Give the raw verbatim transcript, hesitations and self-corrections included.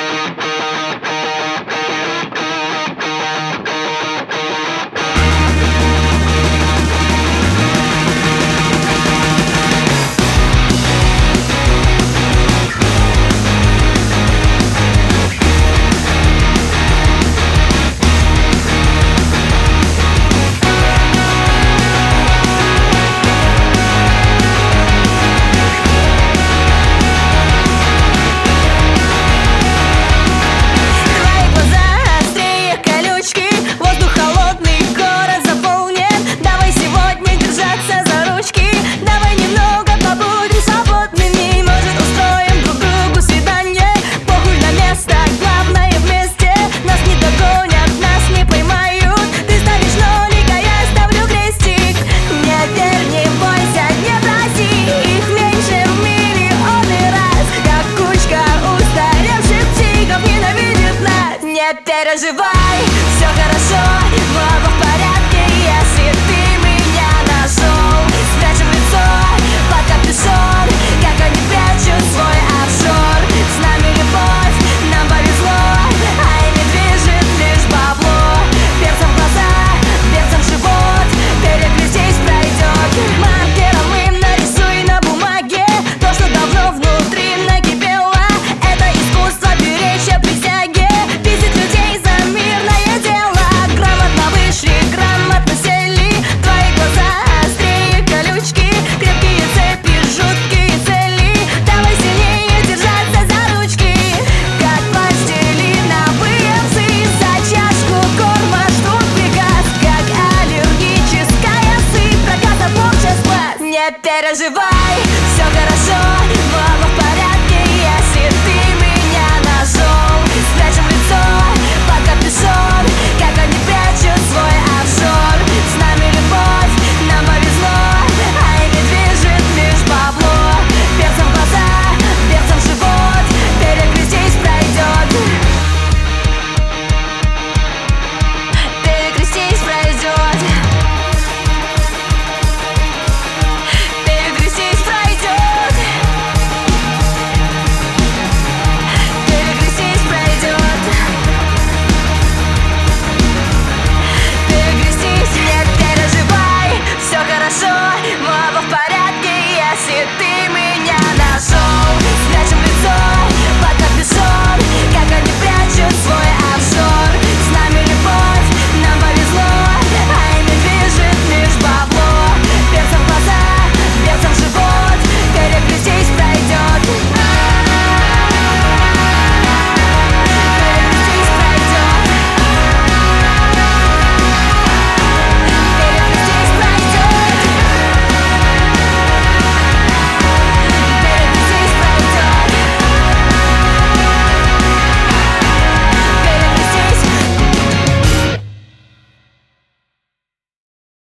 Не переживай, все хорошо, мы оба в порядке. Если ты меня нашел, спрячем лицо под капюшон, как они прячут свой офшор. С нами любовь, нам повезло, а ими движет лишь бабло. Перцем в глаза, перцем в живот, перекрестись пройдет. Маркером им нарисуй на бумаге то, что давно внутри накипело. Это искусство беречь о присяге, людей за мирное дело. Грамотно вышли, грамотно сели. Твои глаза острее колючки, крепкие цепи, жуткие цели. Давай сильнее держаться за ручки, как пластилиновые псы. За чашку корма ждут приказ, как аллергическая сыпь. Проката полчаса, не переживай.